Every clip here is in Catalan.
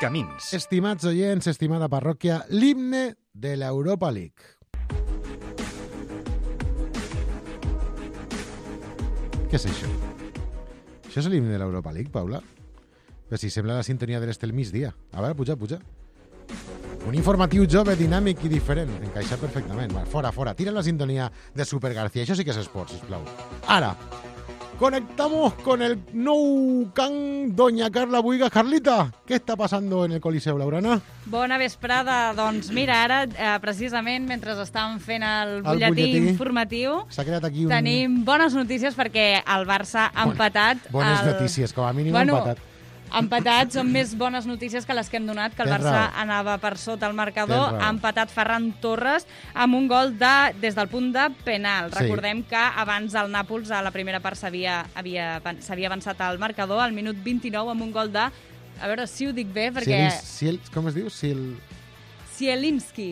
Camins. Estimats oients, estimada parròquia, l'himne de l'Europa League. Què és això? Això és l'himne de l'Europa League, Paula? Però si sembla la sintonia de l'Estel migdia. A veure, puja. Un informatiu jove, dinàmic i diferent. Encaixa perfectament. Va, fora. Tira la sintonia de Super García. Això sí que és esport, sisplau. Ara, conectamos con el nou can Doña Carla Buiga. Carlita, què està passant en el Coliseu, Laurana? Bona vesprada. Doncs mira, ara, precisament, mentre estàvem fent el butlletí informatiu, s'ha creat aquí tenim bones notícies perquè el Barça ha empatat. Bones notícies, com a mínim empatat. Empatats són més bones notícies que les que hem donat, que el Barça anava per sota el marcador. Ha empatat Ferran Torres amb un gol des del punt de penal. Sí. Recordem que abans el Nàpols a la primera part s'havia avançat al marcador al minut 29 amb un gol de... A veure si ho dic bé, perquè... Com es diu? Zielinski.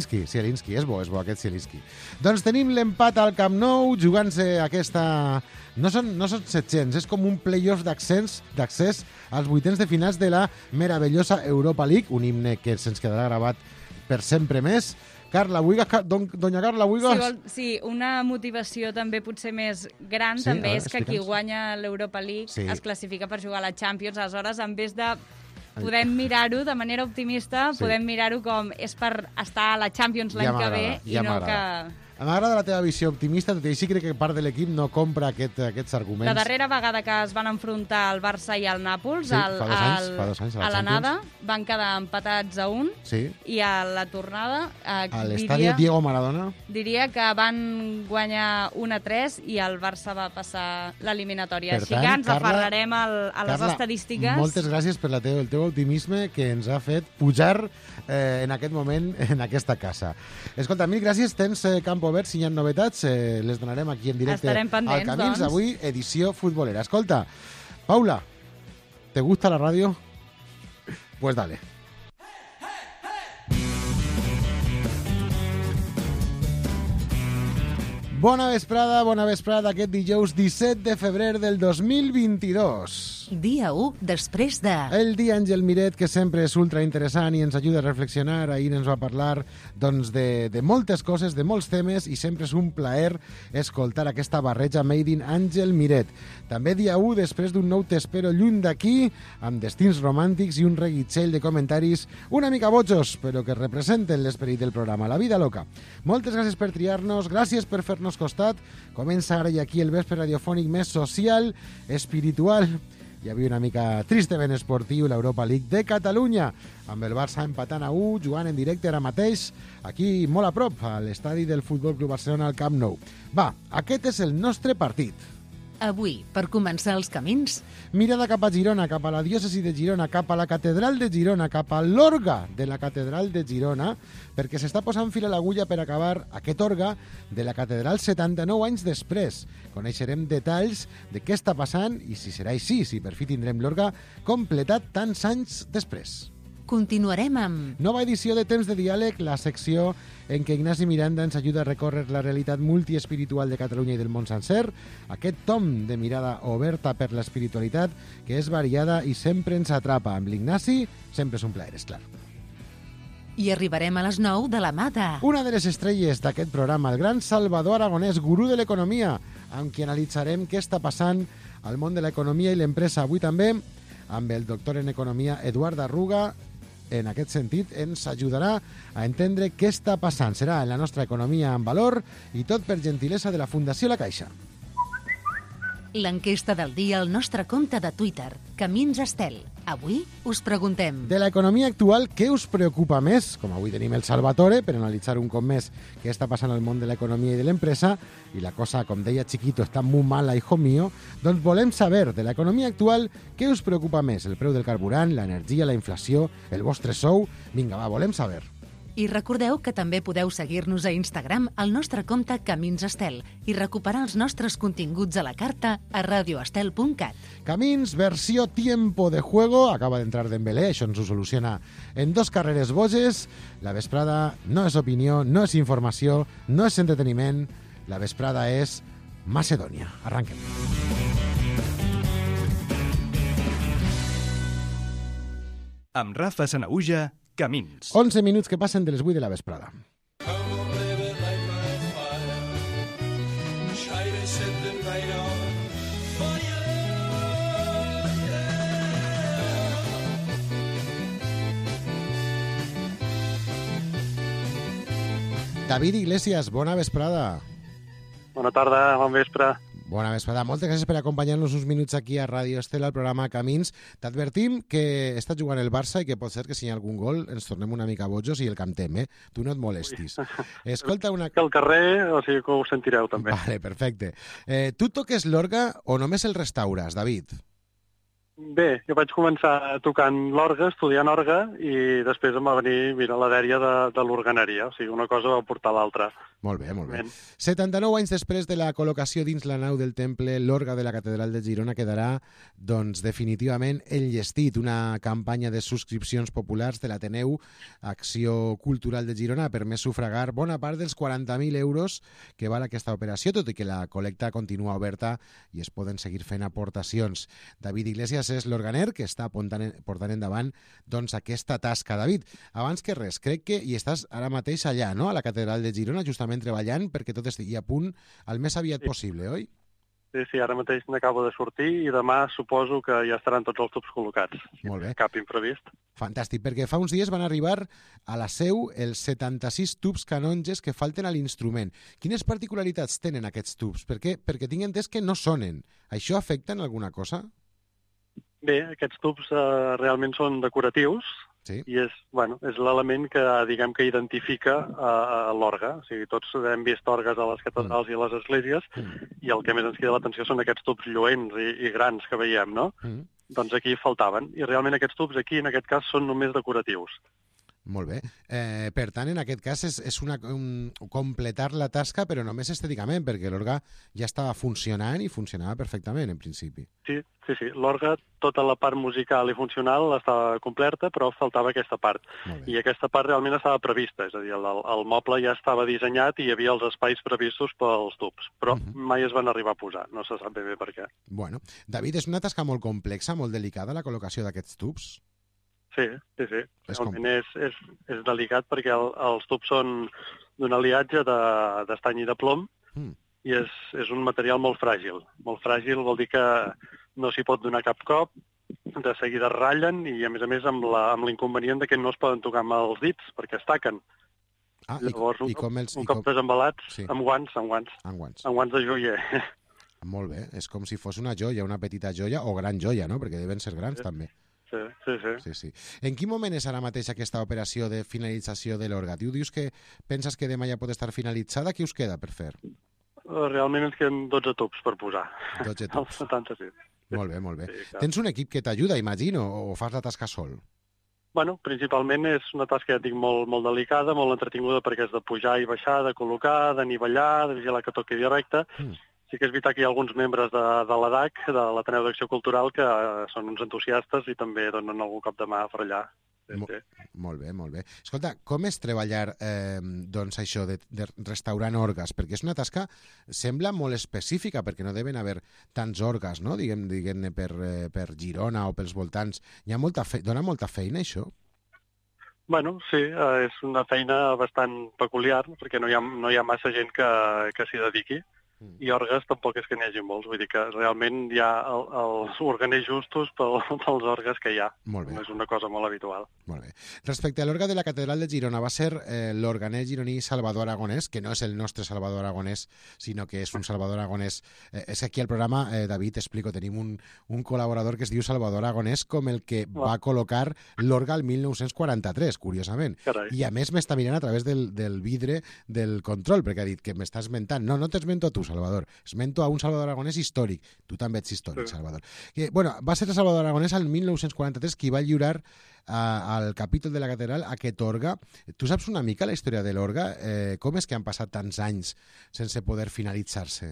És bo aquest Zielinski. Doncs tenim l'empat al Camp Nou, jugant-se aquesta... No són 700, és com un play-off d'accés als vuitens de finals de la meravellosa Europa League, un himne que se'ns quedarà gravat per sempre més. Carla Buigas, Doña Carla Buigas... Sí, una motivació també potser més gran també és que qui guanya l'Europa League es classifica per jugar a la Champions. Aleshores, en vez de... Podem mirar-ho de manera optimista, podem mirar-ho com és per estar a la Champions l'any que ve i no que... M'agrada la teva visió optimista, tot i així crec que part de l'equip no compra aquests arguments. La darrera vegada que es van enfrontar el Barça i el Nàpols, fa dos anys, a l'anada, van quedar empatats a 1, i a la tornada... A l'estadi Diego Maradona? Diria que van guanyar 1-3 i el Barça va passar l'eliminatòria. Així que ens aferrarem a les estadístiques. Moltes gràcies per el teu optimisme que ens ha fet pujar en aquest moment en aquesta casa. Escolta, mil gràcies, tens camp obert, si hi ha novetats, les donarem aquí en directe al Camins, doncs. Avui, edició futbolera. Escolta, Paula, ¿te gusta la radio? Pues dale. Bona vesprada aquest dijous 17 de febrer del 2022. Dia 1 després de... El dia Àngel Miret, que sempre és ultra interessant i ens ajuda a reflexionar. Ahir ens va parlar de moltes coses, de molts temes, i sempre és un plaer escoltar aquesta barreja made in Àngel Miret. També dia 1 després d'un nou T'espero lluny d'aquí, amb destins romàntics i un reguitzell de comentaris una mica bojos, però que representen l'esperit del programa, la vida loca. Moltes gràcies per triar-nos, gràcies per fer-nos costat. Comença ara i aquí el vespre radiofònic més social, espiritual i avui una mica tristament esportiu, l'Europa League de Catalunya, amb el Barça empatant a 1, jugant en directe ara mateix, aquí molt a prop, a l'estadi del Futbol Club Barcelona al Camp Nou. Va, aquest és el nostre partit. Avui, per començar els camins... Mirada cap a Girona, cap a la diòcesi de Girona, cap a la catedral de Girona, cap a l'orga de la catedral de Girona, perquè s'està posant fil a l'agulla per acabar aquest orga de la catedral 79 anys després. Coneixerem detalls de què està passant i si serà així, si per fi tindrem l'orga completat tants anys després. Continuarem amb... Nova edició de Temps de Diàleg, la secció en què Ignasi Miranda ens ajuda a recórrer la realitat multiespiritual de Catalunya i del món sencer. Aquest tom de mirada oberta per l'espiritualitat que és variada i sempre ens atrapa. Amb l'Ignasi sempre és un plaer, és clar. I arribarem a les 9 de la mà de... Una de les estrelles d'aquest programa, el gran Salvador Aragonès, gurú de l'economia, amb qui analitzarem què està passant al món de l'economia i l'empresa. Avui també amb el doctor en economia Eduard Arruga. En aquest sentit, ens ajudarà a entendre què està passant. Serà en la nostra economia en valor i tot per gentilesa de la Fundació La Caixa. L'enquesta del dia al nostre compte de Twitter, Camins Estel. Avui us preguntem... De l'economia actual, què us preocupa més? Com avui tenim el Salvatore, per analitzar un cop més què està passant al món de l'economia i de l'empresa, i la cosa, com deia Chiquito, està molt mala, hijo mío, doncs volem saber, de l'economia actual, què us preocupa més? El preu del carburant, l'energia, la inflació, el vostre sou? Vinga, va, volem saber. I recordeu que també podeu seguir-nos a Instagram al nostre compte Camins Estel i recuperar els nostres continguts a la carta a radioestel.cat. Camins, versió Tiempo de Juego, acaba d'entrar Dembélé, això ens ho soluciona en 2 carreres boges. La vesprada no és opinió, no és informació, no és entreteniment, la vesprada és Macedònia. Arranquem. Amb Rafa Sanaüja, Camins. 11 minuts que passen de les 8 de la vesprada. David Iglesias, bona vesprada. Bona tarda, bon vespre. Bona vesprada. Moltes gràcies per acompanyar-nos uns minuts aquí a Ràdio Estela, al programa Camins. T'advertim que està jugant el Barça i que pot ser que si hi ha algun gol ens tornem una mica bojos i el cantem, eh? Tu no et molestis. Escolta una... Que al carrer, o sigui que ho sentireu també. Vale, perfecte. Tu toques l'orga o només el restaures, David? Bé, jo vaig començar tocant l'orga, estudiant orga, i després em va venir, mira, la dèria de l'organeria. O sigui, una cosa va portar l'altra. Molt bé, molt bé. 79 anys després de la col·locació dins la nau del temple, l'orga de la Catedral de Girona quedarà, doncs, definitivament enllestit. Una campanya de subscripcions populars de l'Ateneu Acció Cultural de Girona ha permès sufragar bona part dels 40.000 euros que val aquesta operació, tot i que la col·lecta continua oberta i es poden seguir fent aportacions. David Iglesias és l'organer que està portant endavant doncs, aquesta tasca. David, abans que res, crec que hi estàs ara mateix allà, no?, a la Catedral de Girona, justament treballant perquè tot estigui a punt el més aviat possible, oi? Sí, ara mateix n'acabo de sortir i demà suposo que ja estaran tots els tubs col·locats. Molt bé. Cap imprevist. Fantàstic, perquè fa uns dies van arribar a la seu els 76 tubs canonges que falten a l'instrument. Quines particularitats tenen aquests tubs? Perquè tinc entès que no sonen. Això afecta en alguna cosa? Bé, aquests tubs realment són decoratius, sí. I és l'element que, diguem, que identifica l'orga. O sigui, tots hem vist orgues a les catedrals i a les esglésies, i el que més ens crida l'atenció són aquests tubs lluents i grans que veiem, no? Doncs aquí faltaven. I realment aquests tubs aquí, en aquest cas, són només decoratius. Molt bé. Per tant, en aquest cas és completar la tasca, però només estèticament, perquè l'orga ja estava funcionant i funcionava perfectament, en principi. Sí. L'orga, tota la part musical i funcional estava completa, però faltava aquesta part. I aquesta part realment estava prevista, és a dir, el moble ja estava dissenyat i hi havia els espais previstos pels tubs, però mai es van arribar a posar, no se sap ben bé per què. Bueno, David, és una tasca molt complexa, molt delicada, la col·locació d'aquests tubs? Sí. Realment és delicat perquè els tubs són d'un aliatge d'estany i de plom i és un material molt fràgil. Molt fràgil vol dir que no s'hi pot donar cap cop, de seguida ratllen i, a més amb l'inconvenient de que no es poden tocar amb els dits perquè es taquen. Llavors, un cop desembalats, amb guants. Amb guants de joier. Molt bé, és com si fos una joia, una petita joia o gran joia, no? Perquè deuen ser grans també. Sí. En quin moment és ara mateix aquesta operació de finalització de l'orga? Tu dius que penses que demà ja pot estar finalitzada? Què us queda per fer? Realment ens queden 12 tubs per posar. 12 tubs. 76. Molt bé. Sí, tens un equip que t'ajuda, imagino, o fas la tasca sol? Bueno, principalment és una tasca, ja dic, molt delicada, molt entretinguda, perquè és de pujar i baixar, de col·locar, d'anivellar, de vigilar que toqui directe. Sí que és veritat que hi ha alguns membres de l'ADAC, de l'Ateneu d'Acció Cultural, que són uns entusiastes i també donen algun cop de mà per allà. Molt bé. Escolta, com és treballar doncs això de restaurant orgues? Perquè és una tasca, sembla molt específica, perquè no deben haver tants orgues, no? Diguem-ne per Girona o pels voltants. Dona molta feina, això? Bueno, sí, és una feina bastant peculiar, perquè no hi ha massa gent que s'hi dediqui. I orgues tampoc és que n'hi hagi molts, vull dir que realment hi ha els organers justos pels orgues que hi ha. Molt bé. No és una cosa molt habitual. Molt bé. Respecte a l'orga de la Catedral de Girona, va ser l'organer gironí Salvador Aragonès, que no és el nostre Salvador Aragonès, sinó que és un Salvador Aragonès. És que aquí al programa, David, t'explico, tenim un col·laborador que es diu Salvador Aragonès com el que va col·locar l'orga el 1943, curiosament. Carai. I a més m'està mirant a través del vidre del control, perquè ha dit que m'està esmentant. No t'esmento tu, Salvador. Esmento a un Salvador Aragonès històric. Tu també ets històric, Salvador. Va ser el Salvador Aragonès el 1943 qui va lliurar al capítol de la catedral aquest orga. Tu saps una mica la història de l'orga? Com és que han passat tants anys sense poder finalitzar-se?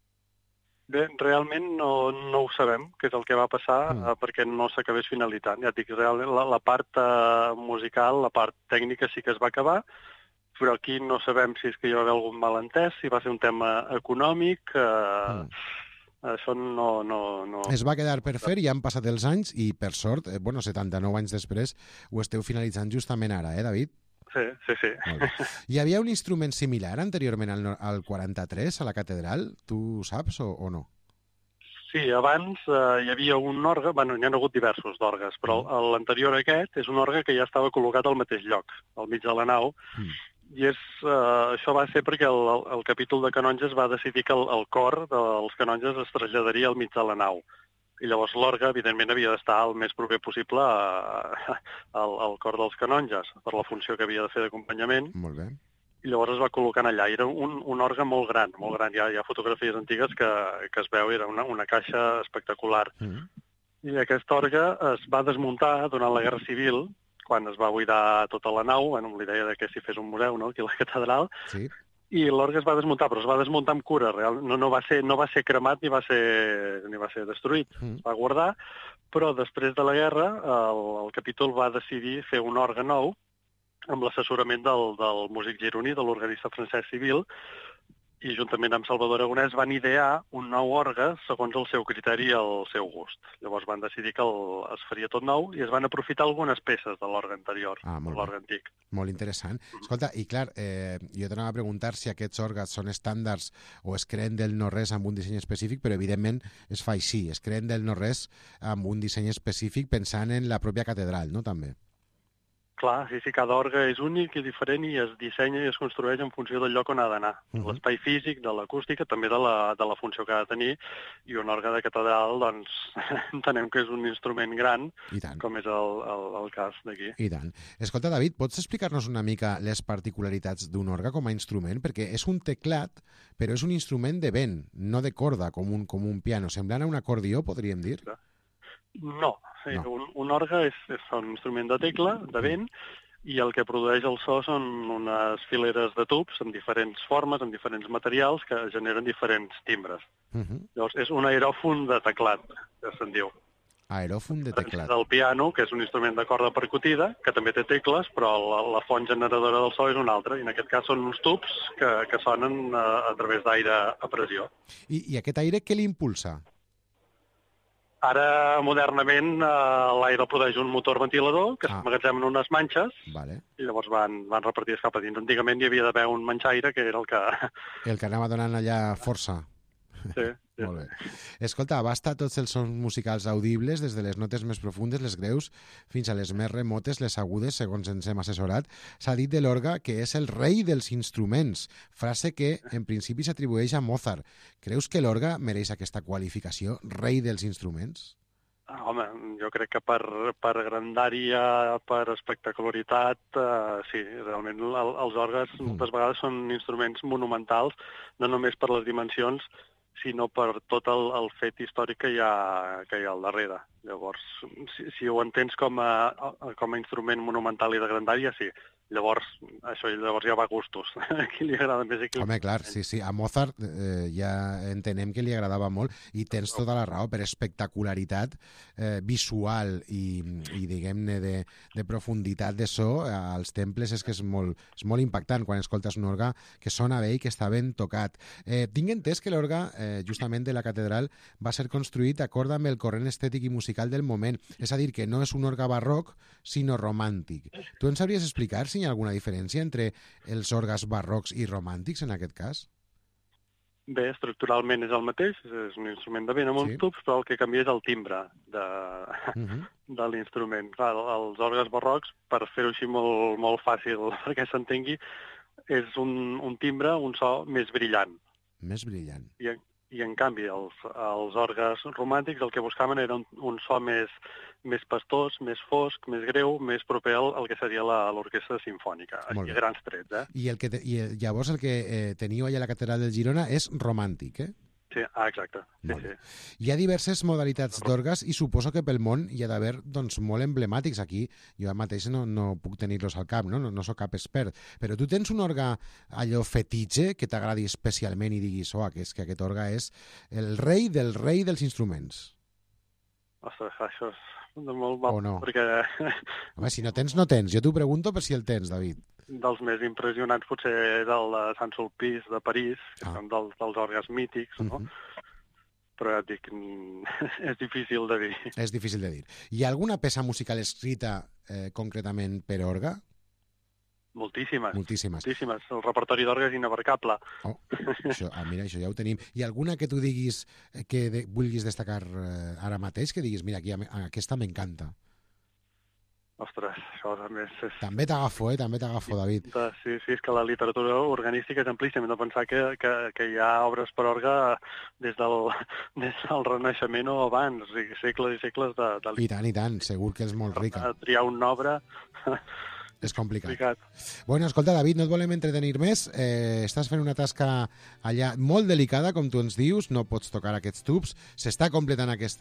Bé, realment no ho sabem, què és el que va passar, perquè no s'acabés finalitzant. Ja et dic, realment la part musical, la part tècnica sí que es va acabar, però aquí no sabem si és que hi va haver algun malentès, si va ser un tema econòmic, Això no... Es va quedar per fer i han passat els anys i, per sort, 79 anys després, ho esteu finalitzant justament ara, David? Sí. Hi havia un instrument similar anteriorment al 43, a la catedral? Tu ho saps o no? Sí, abans hi havia un orgue, n'hi ha hagut diversos d'orgues, però l'anterior aquest és un orgue que ja estava col·locat al mateix lloc, al mig de la nau, i això va ser perquè el capítol de canonges va decidir que el cor dels canonges es traslladaria al mig de la nau. I llavors l'orgue, evidentment, havia d'estar el més proper possible al cor dels canonges, per la funció que havia de fer d'acompanyament. Molt bé. I llavors es va col·locar allà. Era un orgue molt gran. Hi ha fotografies antigues que es veu, era una caixa espectacular. I aquest orgue es va desmuntar durant la Guerra Civil, quan es va buidar tota la nau, amb la idea que s'hi fes un museu, no?, aquí a la catedral, i l'orgue es va desmuntar, però es va desmuntar amb cura. No va ser cremat ni va ser destruït. Es va guardar, però després de la guerra el capítol va decidir fer un orgue nou amb l'assessorament del músic gironí, de l'organista Francesc Civil, i juntament amb Salvador Aragonès van idear un nou orgue segons el seu criteri i el seu gust. Llavors van decidir que es faria tot nou i es van aprofitar algunes peces de l'orgue anterior, l'orgue antic. Molt interessant. Escolta, i clar, jo t'anava a preguntar si aquests orgues són estàndards o es creen del no-res amb un disseny específic, però evidentment es fa així, es creen del no-res amb un disseny específic pensant en la pròpia catedral, no?, també. Clar, sí, cada orgue és únic i diferent i es dissenya i es construeix en funció del lloc on ha d'anar. L'espai físic, de l'acústica, també de la funció que ha de tenir, i un orgue de catedral, doncs, entenem que és un instrument gran, com és el cas d'aquí. I tant. Escolta, David, pots explicar-nos una mica les particularitats d'un orgue com a instrument? Perquè és un teclat, però és un instrument de vent, no de corda, com un piano. Semblant a un acordió, podríem dir? No. Un orgue és un instrument de tecla, de vent, i el que produeix el so són unes fileres de tubs amb diferents formes, amb diferents materials, que generen diferents timbres. Llavors, és un aeròfon de teclat, que se'n diu. Aeròfon de teclat. Del piano, que és un instrument de corda percutida, que també té tecles, però la font generadora del so és una altra, i en aquest cas són uns tubs que sonen a través d'aire a pressió. I aquest aire què l'impulsa? Ara, modernament, l'aire el produeix un motor ventilador que s'emmagatzema en unes manxes i llavors van repartir-se cap a dins. Antigament hi havia d'haver un manxaire que era el que... El que anava donant allà força. Sí. Molt bé. Escolta, abasta tots els sons musicals audibles, des de les notes més profundes, les greus, fins a les més remotes, les agudes, segons ens hem assessorat. S'ha dit de l'orgue que és el rei dels instruments, frase que en principi s'atribueix a Mozart. Creus que l'orgue mereix aquesta qualificació, rei dels instruments? Home, jo crec que per grandària, per espectacularitat, sí, realment els orgues moltes vegades són instruments monumentals, no només per les dimensions, sinó per tot el fet històric que hi ha al darrere. Llavors, si ho entens com a instrument monumental i de grandària, sí. Llavors ja va a gustos. A qui li agrada més aquí? Home, clar, sí. A Mozart ja entenem que li agradava molt i tens tota la raó per espectacularitat visual i diguem-ne, de profunditat de so als temples. És que és molt impactant quan escoltes un orgue que sona bé i que està ben tocat. Tinc entès que l'orgue, justament de la catedral, va ser construït d'acord amb el corrent estètic i musical del moment. És a dir, que no és un orgue barroc, sinó romàntic. Tu ens sabries explicar si hi ha alguna diferència entre els orgues barrocs i romàntics en aquest cas? Bé, estructuralment és el mateix, és un instrument de vent amb uns tubs, però el que canvia és el timbre de l'instrument. Clar, els orgues barrocs, per fer-ho així molt fàcil perquè s'entengui, és un timbre, un so més brillant. Més brillant. I en canvi, els orgues romàntics el que buscaven era un so més pastós, més fosc, més greu, més proper al que seria l'orquestra simfònica, a grans trets. I llavors el que teniu allà a la catedral de Girona és romàntic, eh? Sí, exacte. Sí. Hi ha diverses modalitats d'orgues i suposo que pel món hi ha d'haver molt emblemàtics. Aquí jo mateix no puc tenir-los al cap, no sóc cap expert, però tu tens un orgue allò fetitxe que t'agradi especialment i diguis que aquest orgue és el rei dels instruments. Ostres, això és molt mal, o no? Perquè... Home, si no tens, no tens. Jo t'ho pregunto per si el tens, David. Dels més impressionants potser és el de Sant Sulpice de París, que són dels orgues mítics, no? però ja et dic, és difícil de dir. És difícil de dir. Hi ha alguna peça musical escrita concretament per orgue? Moltíssimes. Moltíssimes. El repertori d'orgue és inabarcable. Oh, mira, això ja ho tenim. Hi ha alguna que tu diguis que vulguis destacar ara mateix, que diguis, mira, aquesta m'encanta? Ostres, això també és... També t'agafo, David. Sí, és que la literatura organística és amplíssima. Hem de pensar que hi ha obres per orgue des del Renaixement o abans, o sigui, segles i segles de... I tant, segur que és molt rica. Triar una obra... És complicat. Bueno, escolta, David, no et volem entretenir més. Estàs fent una tasca allà molt delicada, com tu ens dius, no pots tocar aquests tubs. S'està completant aquest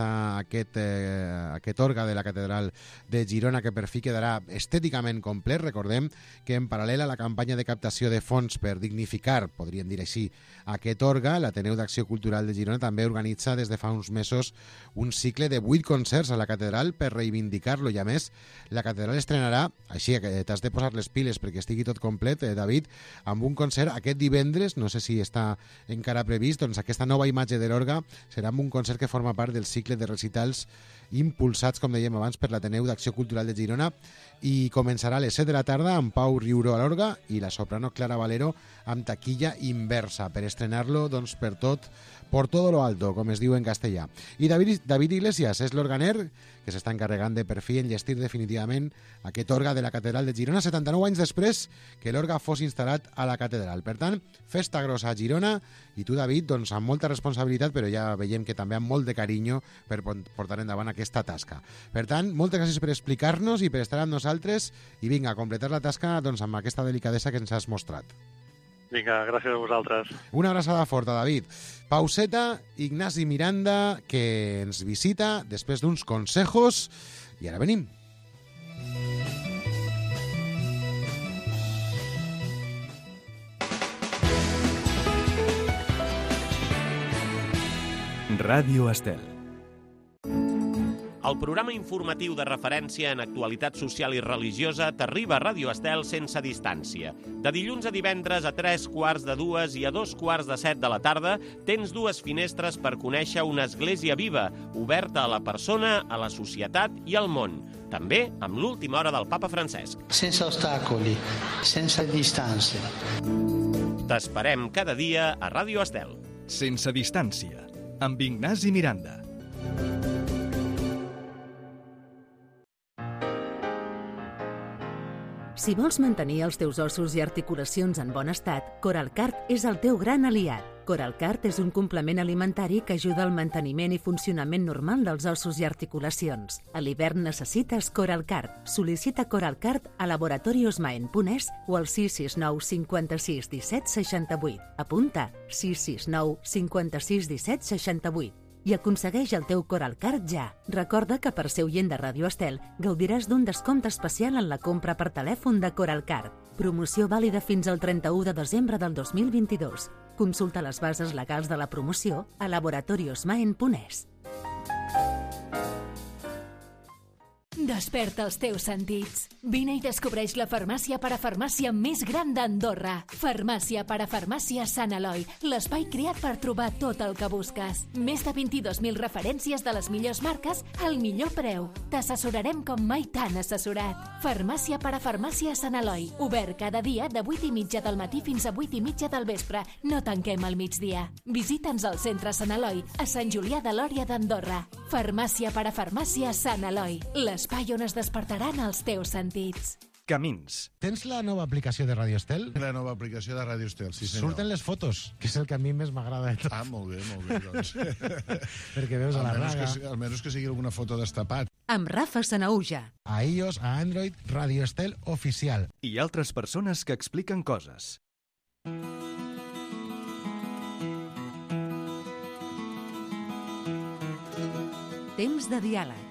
orgue de la Catedral de Girona, que per fi quedarà estèticament complet. Recordem que en paral·lel a la campanya de captació de fons per dignificar, podríem dir així, aquest orgue, l'Ateneu d'Acció Cultural de Girona també organitza des de fa uns mesos un cicle de 8 concerts a la catedral per reivindicar-lo, i a més la catedral estrenarà, així que t'has de posar les piles perquè estigui tot complet, David, amb un concert aquest divendres, no sé si està encara previst, doncs aquesta nova imatge de l'orgue serà amb un concert que forma part del cicle de recitals impulsats, com dèiem abans, per l'Ateneu d'Acció Cultural de Girona, i començarà a les 7 de la tarda amb Pau Riuró a l'orgue i la soprano Clara Valero amb taquilla inversa per estrenar-lo doncs, por todo lo alto, com es diu en castellà. I David Iglesias és l'organer que s'està encarregant de per fi enllestir definitivament aquest orgue de la Catedral de Girona 79 anys després que l'orgue fos instal·lat a la catedral. Per tant, festa grossa a Girona, i tu, David, doncs, amb molta responsabilitat, però ja veiem que també amb molt de carinyo per portar endavant aquesta tasca. Per tant, moltes gràcies per explicar-nos i per estar amb nosaltres, i vinga, a completar la tasca doncs, amb aquesta delicadesa que ens has mostrat. Vinga, gràcies a vosaltres. Una abraçada forta, David. Pauseta, Ignasi Miranda, que ens visita després d'uns consejos, i ara venim. Ràdio Estel. El programa informatiu de referència en actualitat social i religiosa t'arriba a Ràdio Estel sense distància. De dilluns a divendres a 3:45 i a 2:45 de la tarda tens dues finestres per conèixer una església viva, oberta a la persona, a la societat i al món. També amb l'última hora del papa Francesc. Sense ostacoli, sense distància. T'esperem cada dia a Ràdio Estel. Sense distància, amb Ignasi Miranda. Si vols mantenir els teus ossos i articulacions en bon estat, Coralcart és el teu gran aliat. Coralcart és un complement alimentari que ajuda al manteniment i funcionament normal dels ossos i articulacions. A l'hivern necessites Coralcart. Sol·licita Coralcart a laboratoriosmaen.es o al 669 56 17 68. Apunta 669 56 17 68. I aconsegueix el teu Coralcart ja. Recorda que per ser oient de Ràdio Estel gaudiràs d'un descompte especial en la compra per telèfon de Coralcart. Promoció vàlida fins al 31 de desembre del 2022. Consulta les bases legals de la promoció a laboratoriosmaen.es. Desperta els teus sentits. Vine i descobreix la farmàcia parafarmàcia més gran d'Andorra. Farmàcia parafarmàcia Sant Eloi, l'espai creat per trobar tot el que busques. Més de 22.000 referències de les millors marques al millor preu. T'assessorarem com mai t'han assessorat. Farmàcia parafarmàcia Sant Eloi, obert cada dia de 8:30 del matí fins a 8:30 del vespre. No tanquem al migdia. Visita'ns al centre Sant Eloi, a Sant Julià de Lòria d'Andorra. Farmàcia parafarmàcia Sant Eloi, l'espai on es despertaran els teus sentits. Camins. Tens la nova aplicació de Ràdio Estel? La nova aplicació de Ràdio Estel, sí senyor. Surten les fotos, que és el que a mi més m'agrada de tot. Ah, molt bé, doncs. Perquè veus a la raga. Almenys que sigui alguna foto destapat. Amb Rafa Sanauja. A iOS, a Android, Ràdio Estel Oficial. I altres persones que expliquen coses. Temps de diàleg.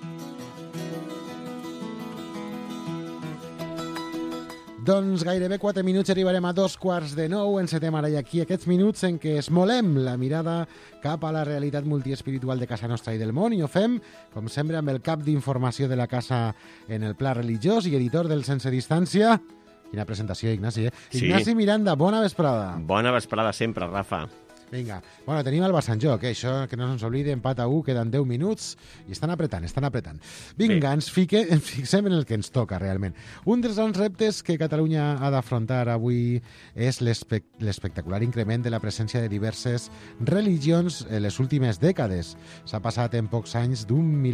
Doncs gairebé 4 minuts arribarem a 8:45. Encetem ara i aquí aquests minuts en què esmolem la mirada cap a la realitat multiespiritual de casa nostra i del món, i ho fem, com sempre, amb el cap d'informació de la casa en el pla religiós i editor del Sense Distància. Quina presentació, Ignasi, eh? Sí. Ignasi Miranda, bona vesprada. Bona vesprada sempre, Rafa. Vinga. Bueno, tenim el Barça en joc, això que no se'ns oblidi, empat a 1, queden 10 minuts i estan apretant. Vinga, ens fixem en el que ens toca realment. Un dels grans reptes que Catalunya ha d'afrontar avui és l'espectacular increment de la presència de diverses religions en les últimes dècades. S'ha passat en pocs anys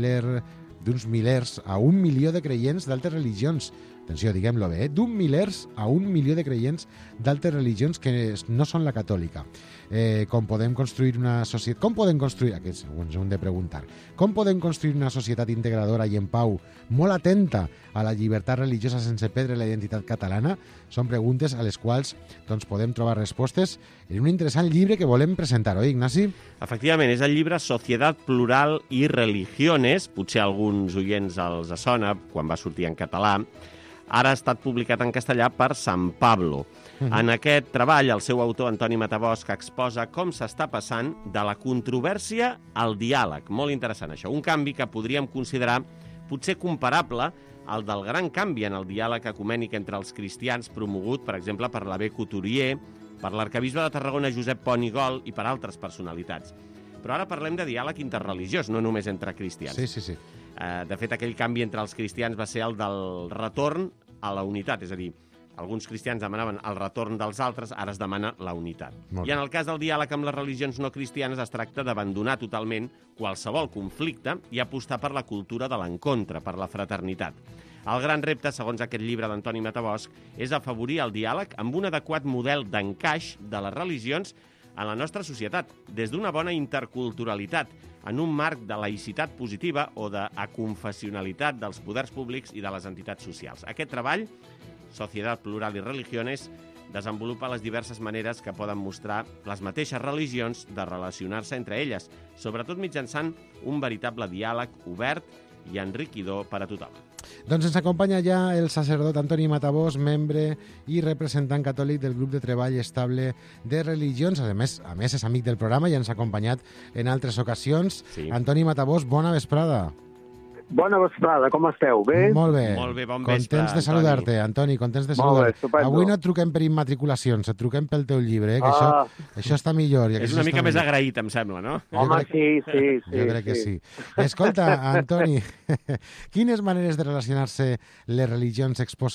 d'uns milers a 1 milió de creients d'altres religions. Atenció, diguem-lo bé, d'un milers a 1 milió de creients d'altres religions que no són la catòlica. Com podem construir una societat... Aquests ens ho hem de preguntar. Com podem construir una societat integradora i en pau, molt atenta a la llibertat religiosa sense perdre la identitat catalana? Són preguntes a les quals podem trobar respostes en un interessant llibre que volem presentar, oi, Ignasi? Efectivament, és el llibre Societat Plural i Religiones. Potser alguns oients els sona quan va sortir en català. Ara ha estat publicat en castellà per Sant Pablo. En aquest treball, el seu autor, Antoni Matabosc, exposa com s'està passant de la controvèrsia al diàleg. Molt interessant, això. Un canvi que podríem considerar potser comparable al del gran canvi en el diàleg ecumènic entre els cristians promogut, per exemple, per l'abbé Couturier, per l'arcabisbe de Tarragona, Josep Pont i Gol, i per altres personalitats. Però ara parlem de diàleg interreligiós, no només entre cristians. Sí. De fet, aquell canvi entre els cristians va ser el del retorn a la unitat, és a dir, alguns cristians demanaven el retorn dels altres, ara es demana la unitat. I en el cas del diàleg amb les religions no cristianes es tracta d'abandonar totalment qualsevol conflicte i apostar per la cultura de l'encontre, per la fraternitat. El gran repte, segons aquest llibre d'Antoni Matabosc, és afavorir el diàleg amb un adequat model d'encaix de les religions en la nostra societat, des d'una bona interculturalitat, en un marc de laïcitat positiva o d'aconfessionalitat dels poders públics i de les entitats socials. Aquest treball, Societat Plural i Religiones, desenvolupa les diverses maneres que poden mostrar les mateixes religions de relacionar-se entre elles, sobretot mitjançant un veritable diàleg obert i enriquidor per a tothom. Doncs ens acompanya ja el sacerdot Antoni Matabosc, membre i representant catòlic del grup de treball estable de religions. A més és amic del programa i ens ha acompanyat en altres ocasions. Sí. Antoni Matabosc, bona vesprada. Bona vesprada, com esteu? Bé? Molt bé. Molt bé, bon vespre, contents de saludar-te, Antoni, contents de saludar-te. Avui no et truquem per immatriculacions, et truquem pel teu llibre, que això està millor. És una mica més agraït, em sembla, no? Home, sí. Jo crec que sí. Escolta, Antoni, quines maneres de relacionar-se les religions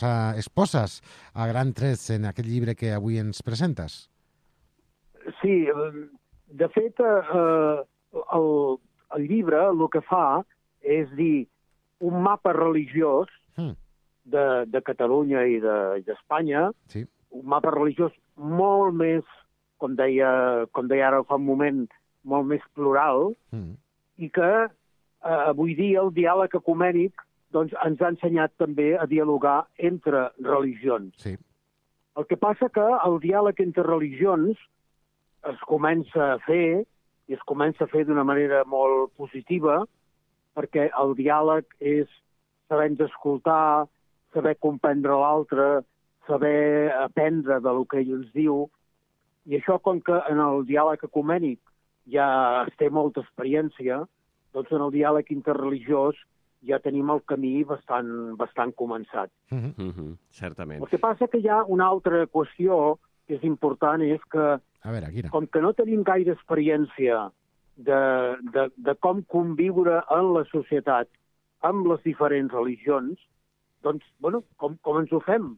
exposes a grans trets en aquest llibre que avui ens presentes? Sí, de fet, el llibre el que fa és dir un mapa religiós de Catalunya i d'Espanya, un mapa religiós molt més, com deia ara fa un moment, molt més plural, i que avui dia el diàleg ecumènic ens ha ensenyat també a dialogar entre religions. Sí. El que passa que el diàleg entre religions es comença a fer, i es comença a fer d'una manera molt positiva, perquè el diàleg és saber-nos escoltar, saber comprendre l'altre, saber aprendre del que ell ens diu. I això, com que en el diàleg ecumènic ja es té molta experiència, doncs en el diàleg interreligiós ja tenim el camí bastant començat. Certament. El que passa que hi ha una altra qüestió que és important, és que, com que no tenim gaire experiència de com conviure en la societat amb les diferents religions, doncs, bueno, com ens ho fem?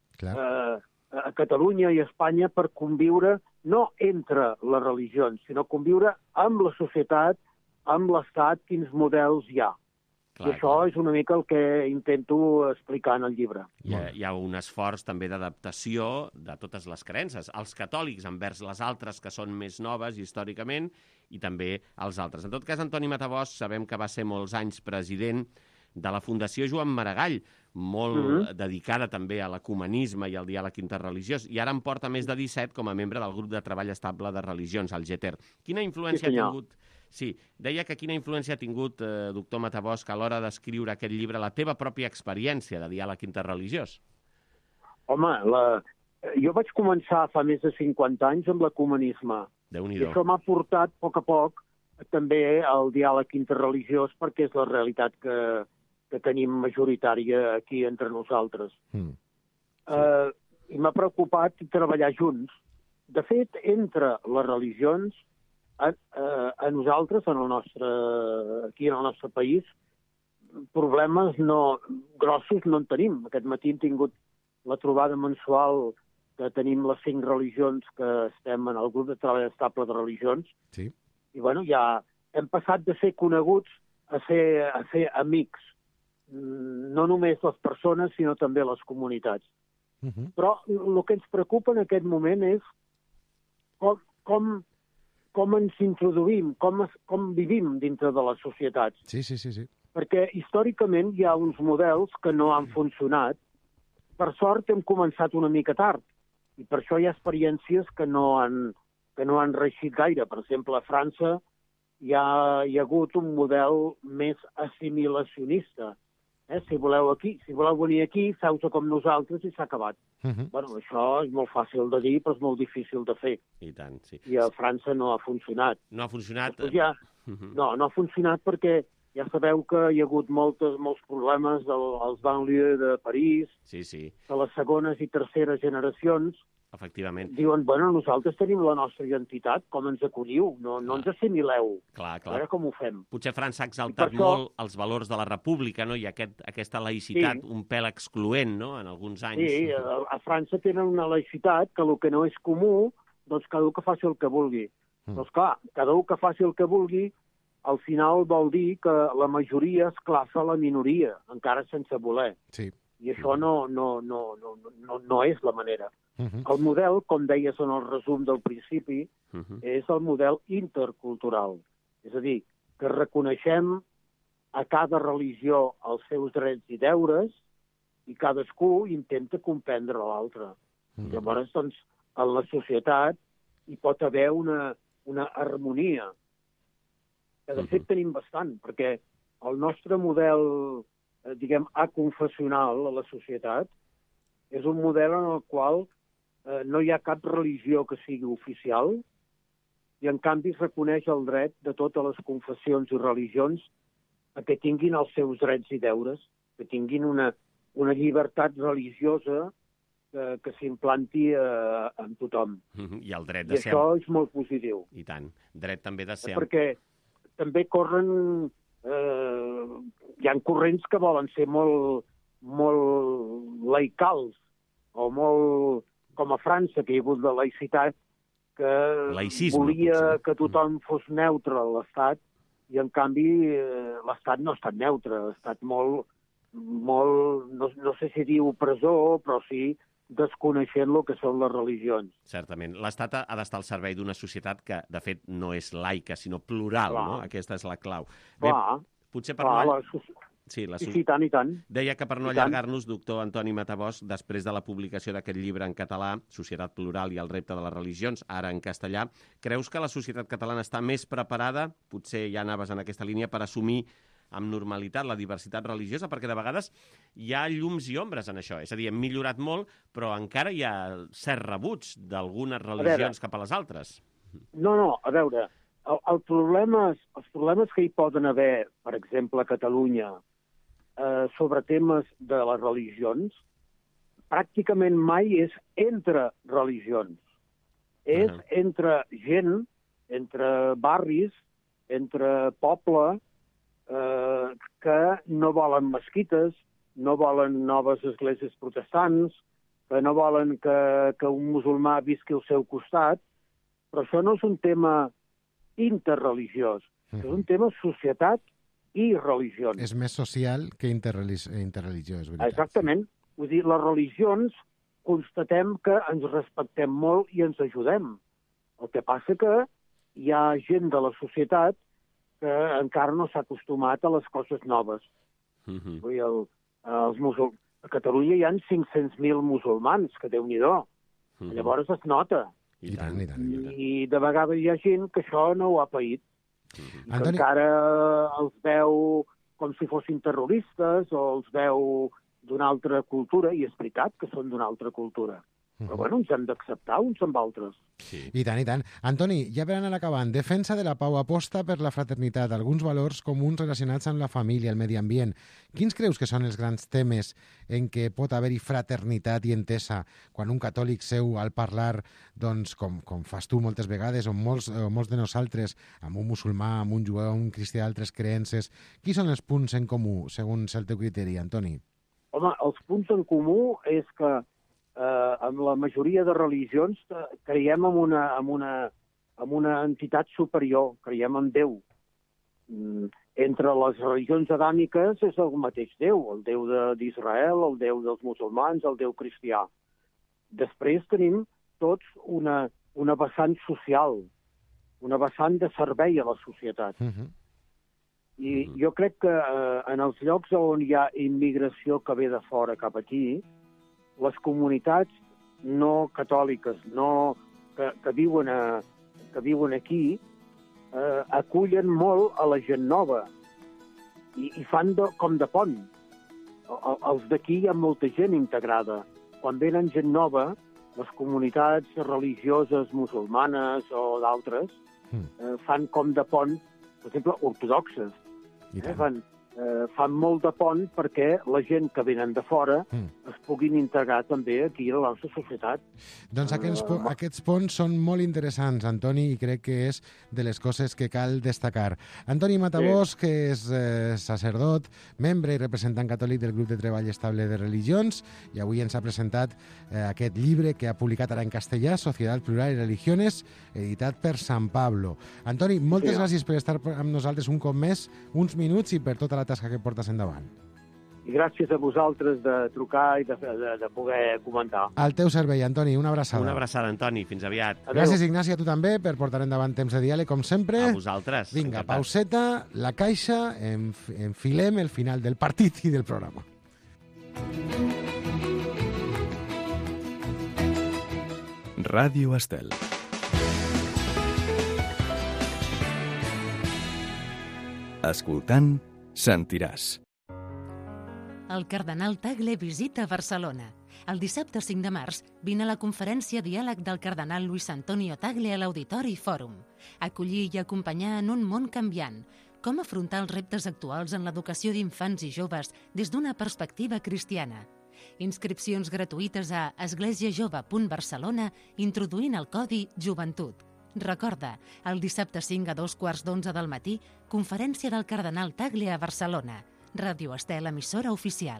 A Catalunya i a Espanya per conviure no entre les religions, sinó conviure amb la societat, amb l'Estat, quins models hi ha. I això és una mica el que intento explicar en el llibre. Hi ha un esforç també d'adaptació de totes les creences. Els catòlics envers les altres que són més noves històricament i també els altres. En tot cas, Antoni Matabosc sabem que va ser molts anys president de la Fundació Joan Maragall, molt dedicada també a l'ecumenisme i al diàleg interreligiós, i ara en porta més de 17 com a membre del grup de treball estable de religions, el GETER. Quina influència ha tingut... Sí, deia que quina influència ha tingut, doctor Matabosc, a l'hora d'escriure aquest llibre, la teva pròpia experiència de diàleg interreligiós? Home, jo vaig començar fa més de 50 anys amb l'ecumenisme. Déu-n'hi-do. I això m'ha portat, a poc, també al diàleg interreligiós, perquè és la realitat que tenim majoritària aquí entre nosaltres. I m'ha preocupat treballar junts, De fet, entre les religions, a nosaltres, aquí en el nostre país, problemes grossos no en tenim. Aquest matí hem tingut la trobada mensual que tenim les 5 religions que estem en el grup de treball estable de religions. Sí. I, bueno, ja hem passat de ser coneguts a ser amics. No només les persones, sinó també les comunitats. Però el que ens preocupa en aquest moment és com ens introduïm, com vivim dintre de les societats. Sí. Perquè històricament hi ha uns models que no han funcionat. Per sort hem començat una mica tard, i per això hi ha experiències que no han reeixit gaire. Per exemple, a França hi ha hagut un model més assimilacionista. Si voleu venir aquí, feu-se com nosaltres i s'ha acabat. Bueno, això és molt fàcil de dir, però és molt difícil de fer. I tant, sí. I a França no ha funcionat. No ha funcionat? No ha funcionat perquè ja sabeu que hi ha hagut molts problemes als banlieues de París, de les segones i terceres generacions. Efectivament. Diuen, bueno, nosaltres tenim la nostra identitat, com ens acolliu, no ens assimileu. Clar. A veure com ho fem. Potser França ha exaltat molt els valors de la república, no? I aquesta laïcitat un pèl excloent, no?, en alguns anys. Sí, a França tenen una laïcitat que el que no és comú, doncs cada un que faci el que vulgui. Doncs clar, cada un que faci el que vulgui, al final vol dir que la majoria esclafa la minoria, encara sense voler. Sí. I això no és la manera. El model, com deies en el resum del principi, és el model intercultural. És a dir, que reconeixem a cada religió els seus drets i deures i cadascú intenta comprendre l'altre. Llavors, doncs, en la societat hi pot haver una harmonia, que de fet tenim bastant, perquè el nostre model, diguem, aconfessional a la societat és un model en el qual no hi ha cap religió que sigui oficial i, en canvi, es reconeix el dret de totes les confessions i religions a que tinguin els seus drets i deures, que tinguin una llibertat religiosa que s'implanti en tothom. I el dret de ser... I això és molt positiu. I tant. Dret també de ser... Perquè també corren... hi ha corrents que volen ser molt laicals, o molt... com a França, que hi ha hagut la laïcitat, que volia que tothom fos neutre a l'Estat, i en canvi l'Estat no ha estat neutre, ha estat molt no sé si dir opressor, però sí desconeixent el que són les religions. Certament. L'Estat ha d'estar al servei d'una societat que, de fet, no és laica, sinó plural, no? Aquesta és la clau. Bé, potser per Sí, tant i tant. Deia que per no allargar-nos, doctor Antoni Matabós, després de la publicació d'aquest llibre en català, Societat plural i el repte de les religions, ara en castellà, creus que la societat catalana està més preparada, potser ja anaves en aquesta línia, per assumir amb normalitat la diversitat religiosa? Perquè de vegades hi ha llums i ombres en això. És a dir, hem millorat molt, però encara hi ha certs rebuts d'algunes religions cap a les altres. No, a veure, els problemes que hi poden haver, per exemple, a Catalunya, sobre temes de les religions, pràcticament mai és entre religions. És entre gent, entre barris, entre poble, que no volen mesquites, no volen noves esglésies protestants, que no volen que un musulmà visqui al seu costat, però això no és un tema interreligiós, és un tema societat i religions. És més social que interreligiós, veritat. Exactament. Vull dir, les religions constatem que ens respectem molt i ens ajudem. El que passa que hi ha gent de la societat que encara no s'ha acostumat a les coses noves. Vull dir, a Catalunya hi ha 500.000 musulmans, que Déu-n'hi-do. Llavors es nota. I tant. I de vegades hi ha gent que això no ho ha paït. Que encara els veu com si fossin terroristes o els veu d'una altra cultura, i és veritat que són d'una altra cultura. Però bueno, ens hem d'acceptar uns amb altres. Sí. I tant, i tant. Antoni, ja per anar acabant, defensa de la pau, aposta per la fraternitat, alguns valors comuns relacionats amb la família, el medi ambient. Quins creus que són els grans temes en què pot haver-hi fraternitat i entesa quan un catòlic seu al parlar, doncs, com fas tu moltes vegades, o molts de nosaltres, amb un musulmà, amb un jueu, un cristià d'altres creences, quins són els punts en comú, segons el teu criteri, Antoni? Home, els punts en comú és que en la majoria de religions creiem en una entitat superior, creiem en Déu. Entre les religions adàmiques és el mateix Déu, el Déu d'Israel, el Déu dels musulmans, el Déu cristià. Després tenim tots una vessant social, una vessant de servei a la societat. I jo crec que en els llocs on hi ha immigració que ve de fora cap aquí, les comunitats no catòliques que viuen aquí acullen molt a la gent nova i fan com de pont. Els d'aquí hi ha molta gent integrada. Quan venen gent nova, les comunitats religioses musulmanes o d'altres fan com de pont, per exemple, ortodoxes. Fan molt de pont perquè la gent que venen de fora es puguin integrar també aquí a la nostra societat. Doncs aquests ponts són molt interessants, Antoni, i crec que és de les coses que cal destacar. Antoni Matabós, que és sacerdot, membre i representant catòlic del grup de treball estable de religions, i avui ens ha presentat aquest llibre que ha publicat ara en castellà, Societat Plural i Religiones, editat per San Pablo. Antoni, moltes gràcies per estar amb nosaltres un cop més, uns minuts, i per tota la tasca que portes endavant. I gràcies a vosaltres de trucar i de poder comentar. Al teu servei, Antoni, una abraçada. Una abraçada, Antoni, fins aviat. Adeu. Gràcies, Ignasi, a tu també, per portar endavant Temps de Diàleg, com sempre. A vosaltres. Vinga, pauseta, la caixa, enfilem el final del partit i del programa. Ràdio Estel. Escoltant, sentiràs. El cardenal Tagle visita Barcelona. El dissabte 5 de març vine a la conferència Diàleg del cardenal Luis Antonio Tagle a l'Auditori Fòrum. Acollir i acompanyar en un món canviant. Com afrontar els reptes actuals en l'educació d'infants i joves des d'una perspectiva cristiana. Inscripcions gratuïtes a esglésiajove.barcelona introduint el codi Joventut. Recorda, el dissabte 5 a 2:15 del matí, conferència del cardenal Tagle a Barcelona. Ràdio Estel, emissora oficial.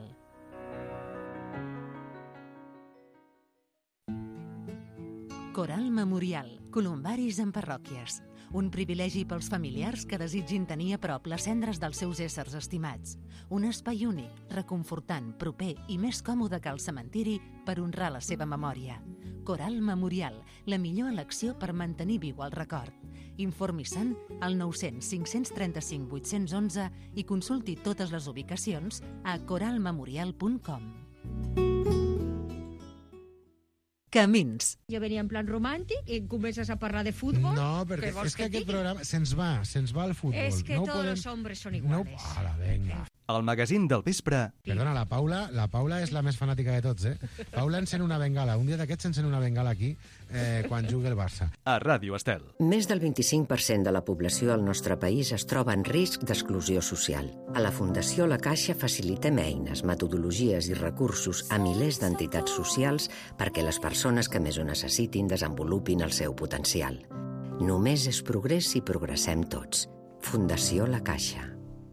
Coral Memorial, columbaris en parròquies. Un privilegi pels familiars que desitgin tenir a prop les cendres dels seus éssers estimats. Un espai únic, reconfortant, proper i més còmode que el cementiri per honrar la seva memòria. Coral Memorial, la millor elecció per mantenir viu el record. Informi-se'n al 900 535 811 i consulti totes les ubicacions a coralmemorial.com. Camins. Jo venia en plan romàntic i comences a parlar de futbol. No, perquè és que aquest programa se'ns va al futbol. És que tots els hombres són iguales. Ara, venga. El magazín del vespre. Perdona, la Paula és la més fanàtica de tots, Paula encén una bengala. Un dia d'aquests encén una bengala aquí quan jugui el Barça. A Ràdio Estel. Més del 25% de la població del nostre país es troba en risc d'exclusió social. A la Fundació La Caixa facilitem eines, metodologies i recursos a milers d'entitats socials perquè les persones que més ho necessitin desenvolupin el seu potencial. Només és progrés si progressem tots. Fundació La Caixa.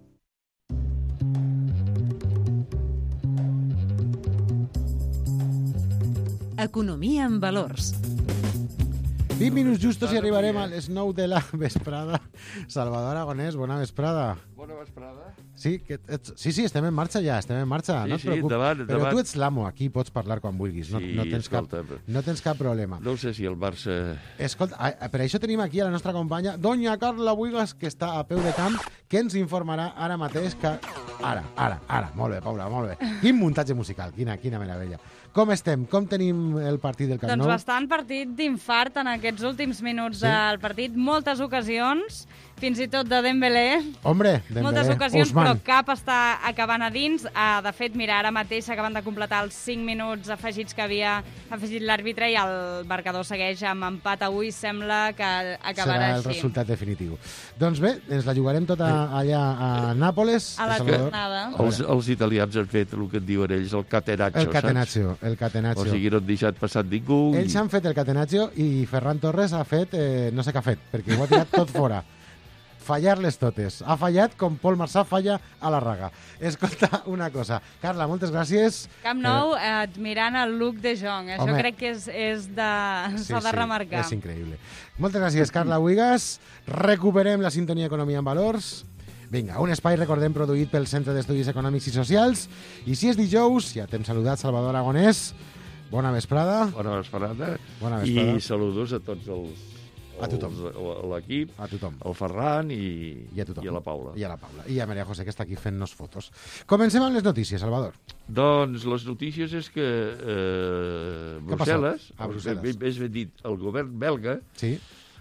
Economia en valors. 20 minuts justos i arribarem a les 9 de la vesprada. Salvador Aragonès, bona vesprada. Bona vesprada. Sí, estem en marxa ja, no et preocupis. Endavant. Però tu ets l'amo, aquí pots parlar quan vulguis, no tens cap problema. No sé si el Barça... Escolta, per això tenim aquí a la nostra companya, Doña Carla Buigas, que està a peu de camp, que ens informarà ara mateix que... Ara, molt bé, Paula, molt bé. Quin muntatge musical, quina meravella. Com estem? Com tenim el partit del Camp Nou? Doncs bastant partit d'infart en aquests últims minuts del partit. Moltes ocasions fins i tot de Dembélé. Hombre, Dembélé. Moltes ocasions, Ousmane. però cap està acabant a dins. De fet, mira, ara mateix s'acaben de completar els 5 minuts afegits que havia afegit l'àrbitre i el marcador segueix amb empat avui. Sembla que acabarà serà el així. resultat definitiu. Doncs bé, ens la jugarem tota allà a Nàpoles. A la tornada. Els italians han fet el que en diuen ells, el catenaccio, saps? El catenaccio. O sigui, no han deixat passar ningú. Ells han fet el catenaccio i Ferran Torres ha fet, no sé què ha fet, perquè ho ha tirat tot fora. Fallar-les totes. Ha fallat com Paul Marçà falla a la Raga. Escolta una cosa. Carla, moltes gràcies. Camp Nou, admirant el look de Jong. Això Home. crec que s'ha de remarcar. És increïble. Moltes gràcies, Carla Huigas. Recuperem la sintonia Economia en Valors. Vinga, un espai, recordem, produït pel Centre d'Estudis Econòmics i Socials. I si és dijous, ja t'hem saludat, Salvador Aragonès. Bona vesprada. Bona vesprada. Bona vesprada. I saludos a tots l'equip, a tothom, al Ferran i a la Paula. I a la Paula. I a Maria José, que està aquí fent-nos fotos. Comencem amb les notícies, Salvador. Doncs les notícies és que Brussel·les, més ben dit, el govern belga, sí.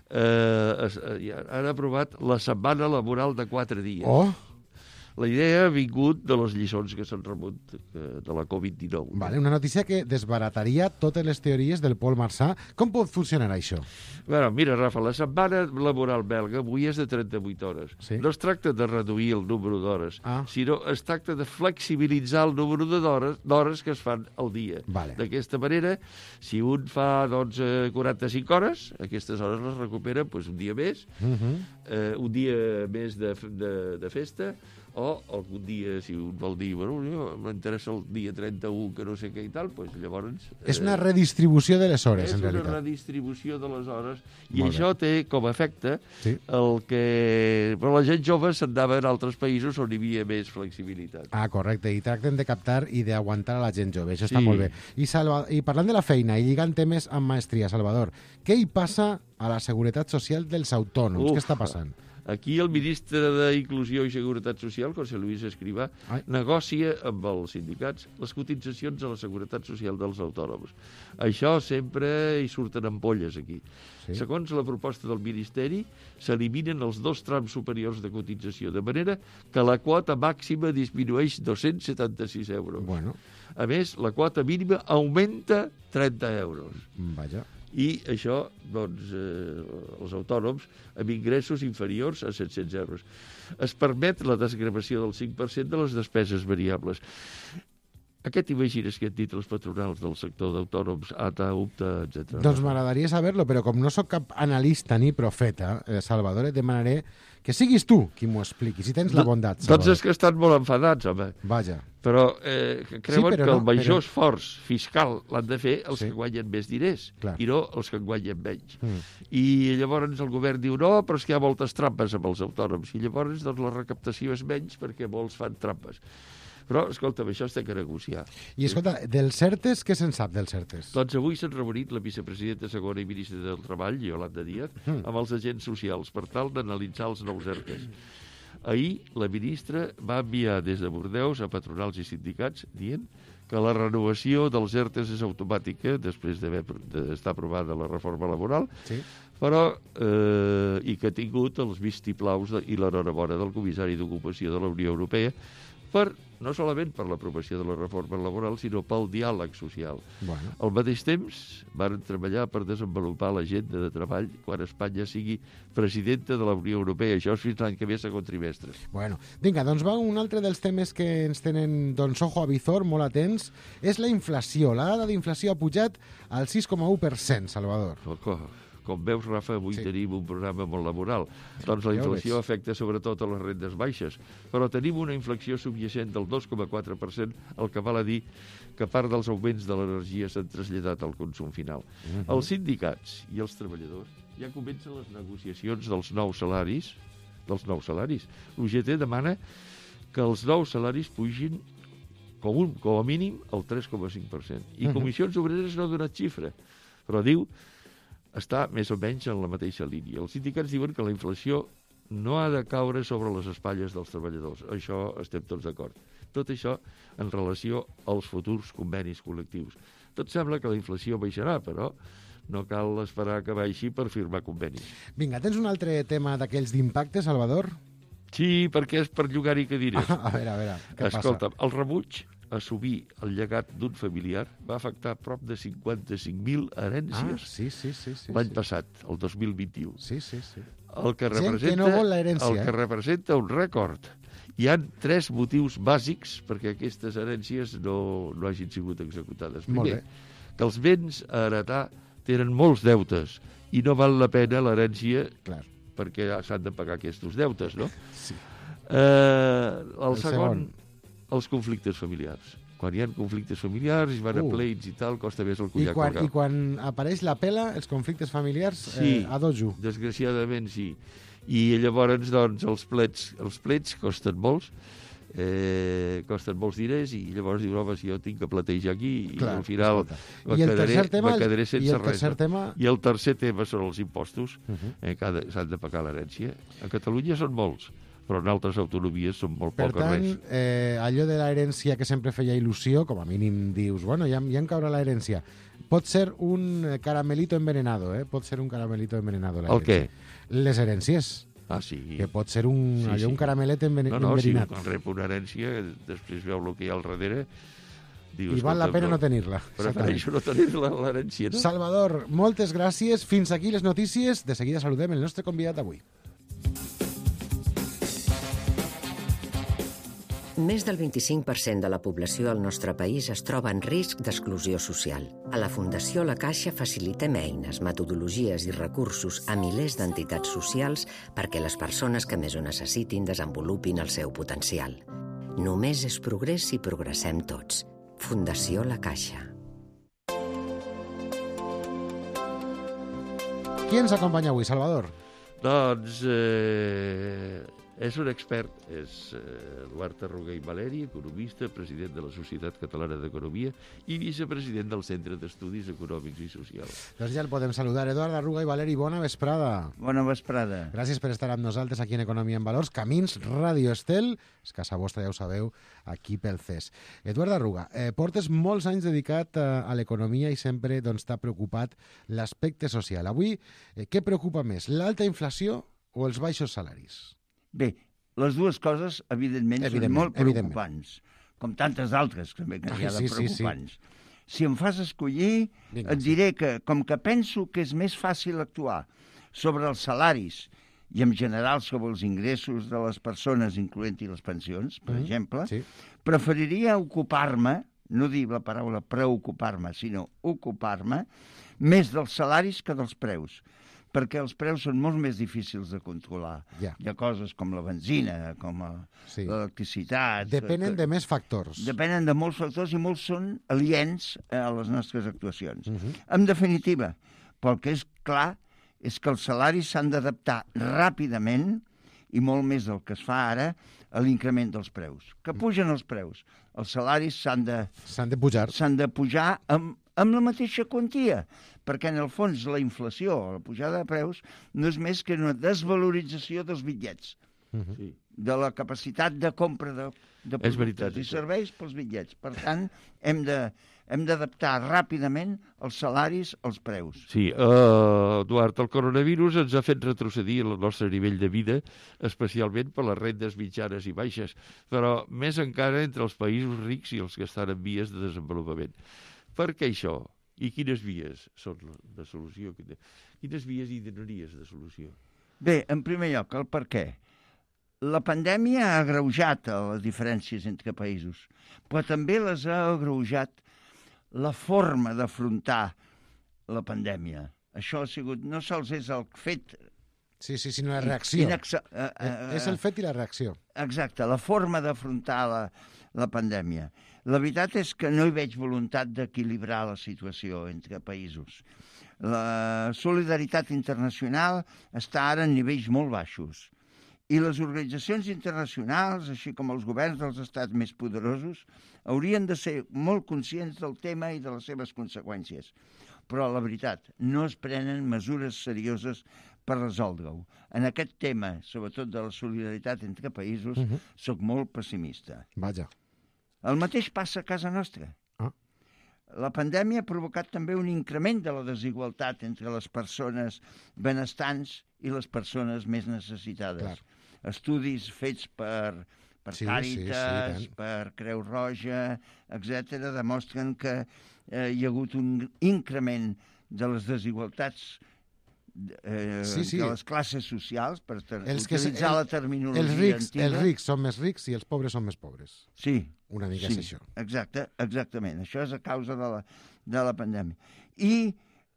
han aprovat la setmana laboral de 4 dies. Oh! La idea ha vingut de les lliçons que s'han rebut de la Covid-19. Vale, una notícia que desbarataria totes les teories del Paul Marçà. Com pot funcionar això? Bueno, mira, Rafa, la setmana laboral belga avui és de 38 hores. Sí? No es tracta de reduir el número d'hores, sinó es tracta de flexibilitzar el número d'hores que es fan al dia. Vale. D'aquesta manera, si un fa 45 hores, aquestes hores les recupera un dia més, un dia més de festa, o algun dia, si un vol dir, bueno, m'interessa el dia 31, que no sé què i tal, doncs llavors... És una redistribució de les hores, en realitat. És una redistribució de les hores, i això té com a efecte el que... Però la gent jove s'andava en altres països on hi havia més flexibilitat. Ah, correcte, i tracten de captar i d'aguantar a la gent jove, això està molt bé. I parlant de la feina i lligant temes amb maestria, Salvador, què hi passa a la Seguretat Social dels autònoms? Què està passant? Aquí el ministre d'Inclusió i Seguretat Social, José Luis Escrivá, negocia amb els sindicats les cotitzacions a la Seguretat Social dels autònoms. Això sempre hi surten ampolles aquí. Sí. Segons la proposta del Ministeri, s'eliminen els 2 trams superiors de cotització, de manera que la quota màxima disminueix 276 euros. Bueno. A més, la quota mínima augmenta 30 euros. Vaja. I això, doncs, els autònoms amb ingressos inferiors a 700 euros. Es permet la desgravació del 5% de les despeses variables. A què t'imagines que han dit els patronals del sector d'autònoms, ATA, UPTA, etc.? Doncs m'agradaria saber-lo, però com no sóc cap analista ni profeta, Salvador, et demanaré que siguis tu qui m'ho expliqui, si tens la bondat, Salvador. Doncs és que estan molt enfadats, home. Vaja. Però creuen que el major esforç fiscal l'han de fer els que guanyen més diners, i no els que guanyen menys. I llavors el govern diu, no, però és que hi ha moltes trampes amb els autònoms, i llavors doncs, la recaptació és menys perquè molts fan trampes. Però, escolta'm, això es té que negociar. I, escolta, dels CERTES, què se'n sap dels CERTES? Doncs avui s'han reunit la vicepresidenta segona i ministra del Treball, Yolanda Díaz, amb els agents socials per tal d'analitzar els nous ERTEs. Ahir, la ministra va enviar des de Bordeus a patronals i sindicats dient que la renovació dels ERTEs és automàtica després d'estar aprovada la reforma laboral, però i que ha tingut els vistiplaus i l'enhorabona del comissari d'Ocupació de la Unió Europea no solament per l'aprovació de la reforma laboral, sinó pel diàleg social. Bueno. Al mateix temps, van treballar per desenvolupar l'agenda de treball quan Espanya sigui presidenta de la Unió Europea. Això és fins l'any que ve, segon trimestre. Bueno, vinga, doncs va un altre dels temes que ens tenen ojo a visor, molt atents, és la inflació. La dada d'inflació ha pujat al 6,1%, Salvador. Com veus, Rafa, avui tenim un programa molt laboral. Doncs la inflació afecta sobretot a les rendes baixes, però tenim una inflació subjacent del 2,4%, el que val a dir que part dels augments de l'energia s'han traslladat al consum final. Els sindicats i els treballadors ja comencen les negociacions dels nous salaris. L'UGT demana que els nous salaris pugin com a mínim el 3,5%. I Comissions Obreres no ha donat xifra, però diu està més o menys en la mateixa línia. Els sindicats diuen que la inflació no ha de caure sobre les espatlles dels treballadors. Això estem tots d'acord. Tot això en relació als futurs convenis col·lectius. Tot sembla que la inflació baixarà, però No cal esperar que baixi per firmar convenis. Vinga, tens un altre tema d'aquells d'impacte, Salvador? Sí, perquè és per llogar-hi cadires. A veure, què passa? Escolta, el rebuig a assumir el llegat d'un familiar va afectar prop de 55.000 herències l'any passat, el 2021. Sí. El que representa, que no vol l'herència. El que representa un rècord. Hi ha 3 motius bàsics perquè aquestes herències no hagin sigut executades. Primer, que els béns a heretar tenen molts deutes i no val la pena l'herència perquè s'han de pagar aquests deutes, no? Sí. El segon, els conflictes familiars. Quan hi ha conflictes familiars, hi van a pleits i tal, costa més el collar colgar. I quan apareix la pela, els conflictes familiars, a dojo. Desgraciadament sí. I llavors, doncs, els plets costen molts, costen molts diners i llavors diuen, home, si jo tinc que platejar aquí i al final me quedaré sense res. I el tercer tema són els impostos. S'han de pagar l'herència. A Catalunya són molts, però en altres autonomies són molt poc o res. Per tant, allò de l'herència que sempre feia il·lusió, com a mínim dius, bueno, ja em caurà l'herència. Pot ser un caramelito envenenado, pot ser un caramelito envenenado. El què? Les herències. Ah, sí. Que pot ser un caramelet enverinat. No, si quan rep una herència, després veu el que hi ha al darrere, dius, i val la pena no tenir-la. Prefereixo no tenir-la, l'herència, no? Salvador, moltes gràcies. Fins aquí les notícies. De seguida saludem el nostre convidat d'avui. Més del 25% de la població al nostre país es troba en risc d'exclusió social. A la Fundació La Caixa facilitem eines, metodologies i recursos a milers d'entitats socials perquè les persones que més ho necessitin desenvolupin el seu potencial. Només és progrés si progressem tots. Fundació La Caixa. Qui ens acompanya avui, Salvador? Doncs és un expert, és Eduard Arruga i Valeri, economista, president de la Societat Catalana d'Economia i vicepresident del Centre d'Estudis Econòmics i Socials. Doncs ja el podem saludar. Eduard Arruga i Valeri, bona vesprada. Bona vesprada. Gràcies per estar amb nosaltres aquí en Economia en Valors. Camins, Ràdio Estel, és casa vostra, ja ho sabeu, aquí pel CES. Eduard Arruga, portes molts anys dedicat a l'economia i sempre t'ha preocupat l'aspecte social. Avui, què preocupa més, l'alta inflació o els baixos salaris? Bé, les dues coses, evidentment, són molt preocupants, com tantes altres també que hi ha de preocupants. Si em fas escollir, et diré que, com que penso que és més fàcil actuar sobre els salaris i, en general, sobre els ingressos de les persones, incloent-hi les pensions, per exemple, preferiria ocupar-me, no dir la paraula preocupar-me, sinó ocupar-me, més dels salaris que dels preus, perquè els preus són molt més difícils de controlar. Hi ha coses com la benzina, com l'electricitat... Depenen de més factors. Depenen de molts factors i molts són aliens a les nostres actuacions. En definitiva, pel que és clar és que els salaris s'han d'adaptar ràpidament i molt més del que es fa ara a l'increment dels preus. Que pugen els preus. Els salaris s'han de pujar amb la mateixa quantia, perquè en el fons la inflació, la pujada de preus, no és més que una desvalorització dels bitllets, de la capacitat de compra de productes i serveis pels bitllets. Per tant, hem d'adaptar ràpidament els salaris als preus. Sí, Eduard, el coronavirus ens ha fet retrocedir el nostre nivell de vida, especialment per les rendes mitjanes i baixes, però més encara entre els països rics i els que estan en vies de desenvolupament. Per què això? I quines vies són de solució? Quines vies hi donaries de solució? Bé, en primer lloc, el per què. La pandèmia ha agreujat les diferències entre països, però també les ha agreujat la forma d'afrontar la pandèmia. Això ha sigut, no sols és el fet... Sí, sinó la reacció. És el fet i la reacció. Exacte, la forma d'afrontar la pandèmia. La veritat és que no hi veig voluntat d'equilibrar la situació entre països. La solidaritat internacional està ara en nivells molt baixos i les organitzacions internacionals, així com els governs dels estats més poderosos, haurien de ser molt conscients del tema i de les seves conseqüències. Però, la veritat, no es prenen mesures serioses per resoldre-ho. En aquest tema, sobretot de la solidaritat entre països, soc molt pessimista. Vaja. El mateix passa a casa nostra. La pandèmia ha provocat també un increment de la desigualtat entre les persones benestants i les persones més necessitades. Clar. Estudis fets per Càritas, per Creu Roja, etc., demostren que hi ha hagut un increment de les desigualtats de les classes socials, per utilitzar la terminologia antiga. Els rics són més rics i els pobres són més pobres. Sí. Una mica és això. Exactament. Això és a causa de la pandèmia. I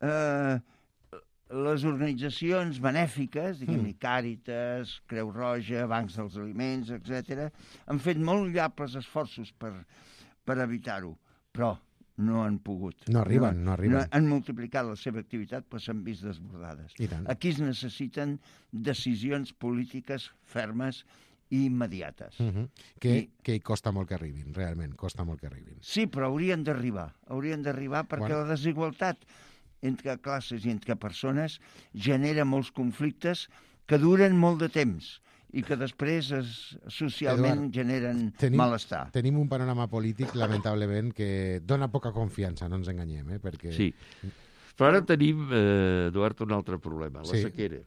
les organitzacions benèfiques, diguem-ne, Càritas, Creu Roja, Bancs dels Aliments, etc., han fet molt llables esforços per evitar-ho, però no han pogut. No arriben. Han multiplicat la seva activitat, però s'han vist desbordades. Aquí es necessiten decisions polítiques fermes i immediates. Que costa molt que arribin, realment, costa molt que arribin. Sí, però haurien d'arribar perquè la desigualtat entre classes i entre persones genera molts conflictes que duren molt de temps i que després socialment generen malestar. Tenim un panorama polític, lamentablement, que dona poca confiança, no ens enganyem, perquè... Sí, però ara tenim, Eduard, un altre problema, la sequera.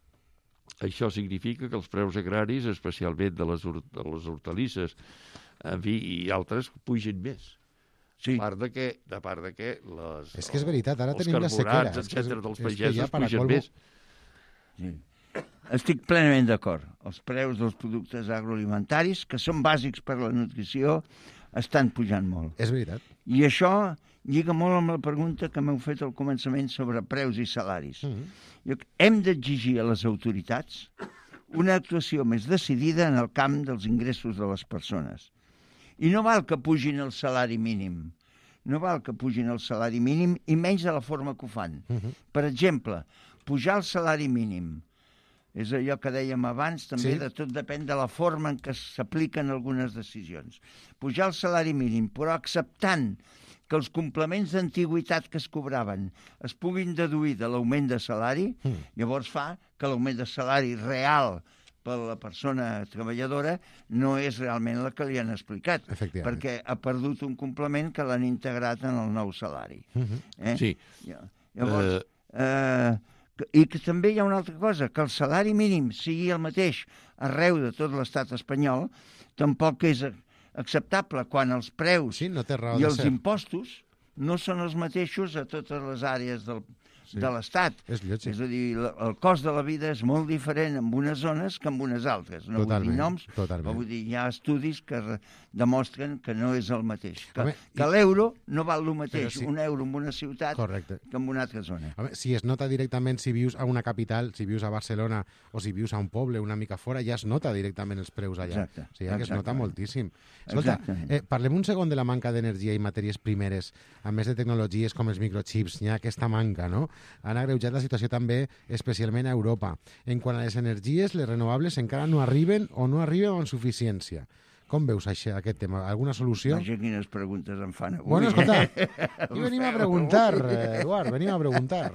Això significa que els preus agraris, especialment de les hortalisses i altres, pugen més. Sí. A part de que és que és veritat, ara tenim la sequera. Els carburants, etcètera, dels pagesos pugen més. Sí. Estic plenament d'acord. Els preus dels productes agroalimentaris, que són bàsics per a la nutrició, estan pujant molt. És veritat. I això lliga molt amb la pregunta que m'heu fet al començament sobre preus i salaris. Hem d'exigir a les autoritats una actuació més decidida en el camp dels ingressos de les persones. I no val que pugin el salari mínim. No val que pugin el salari mínim i menys de la forma que ho fan. Per exemple, pujar el salari mínim. És allò que dèiem abans, també de tot depèn de la forma en què s'apliquen algunes decisions. Pujar el salari mínim, però acceptant que els complements d'antiguitat que es cobraven es puguin deduir de l'augment de salari, llavors fa que l'augment de salari real per la persona treballadora no és realment la que li han explicat, perquè ha perdut un complement que l'han integrat en el nou salari. Sí. Llavors, i que també hi ha una altra cosa, que el salari mínim sigui el mateix arreu de tot l'estat espanyol, tampoc és acceptable quan els preus i els impostos no són els mateixos a totes les àrees de l'Estat. És a dir, el cost de la vida és molt diferent en unes zones que en unes altres. No vull dir noms, però vull dir, hi ha estudis que demostren que no és el mateix. Que l'euro no val el mateix, un euro en una ciutat que en una altra zona. Si es nota directament si vius a una capital, si vius a Barcelona o si vius a un poble una mica fora, ja es nota directament els preus allà. O sigui, que es nota moltíssim. Escolta, parlem un segon de la manca d'energia i matèries primeres, a més de tecnologies com els microchips, hi ha aquesta manca, no? Han agreujat la situació també, especialment a Europa. En quant a les energies, les renovables encara no arriben o no arriben amb suficiència. Com veus aquest tema? Alguna solució? Vaja, quines preguntes em fan avui. Bueno, escolta, aquí venim a preguntar, Eduard, venim a preguntar.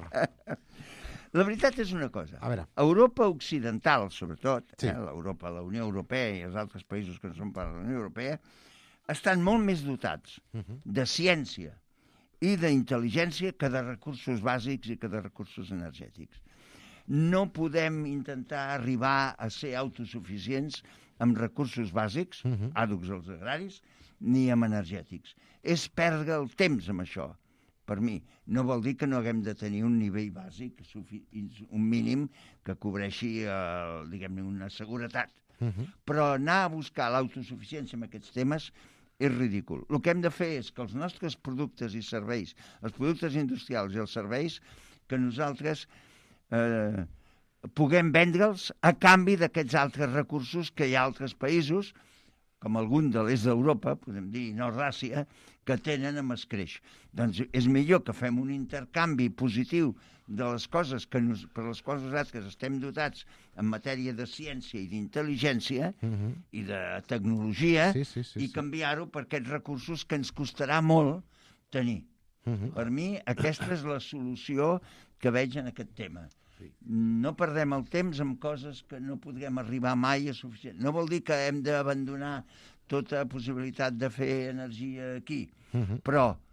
La veritat és una cosa. Europa occidental, sobretot, l'Europa, la Unió Europea i els altres països que no són part de la Unió Europea, estan molt més dotats de ciència i d'intel·ligència que de recursos bàsics i que de recursos energètics. No podem intentar arribar a ser autosuficients amb recursos bàsics, àdhucs als agraris, ni amb energètics. És perdre el temps amb això, per mi. No vol dir que no haguem de tenir un nivell bàsic, un mínim que cobreixi, diguem-ne, una seguretat. Però anar a buscar l'autosuficiència en aquests temes és ridícul. El que hem de fer és que els nostres productes i serveis, els productes industrials i els serveis, que nosaltres puguem vendre'ls a canvi d'aquests altres recursos que hi ha altres països, com algun de l'est d'Europa, podem dir Nord-Àsia, que tenen amb escreix. Doncs és millor que fem un intercanvi positiu de les coses per les quals nosaltres estem dotats en matèria de ciència i d'intel·ligència i de tecnologia i canviar-ho per aquests recursos que ens costarà molt tenir. Per mi, aquesta és la solució que veig en aquest tema. No perdem el temps amb coses que no podrem arribar mai a suficient. No vol dir que hem d'abandonar tota possibilitat de fer energia aquí, però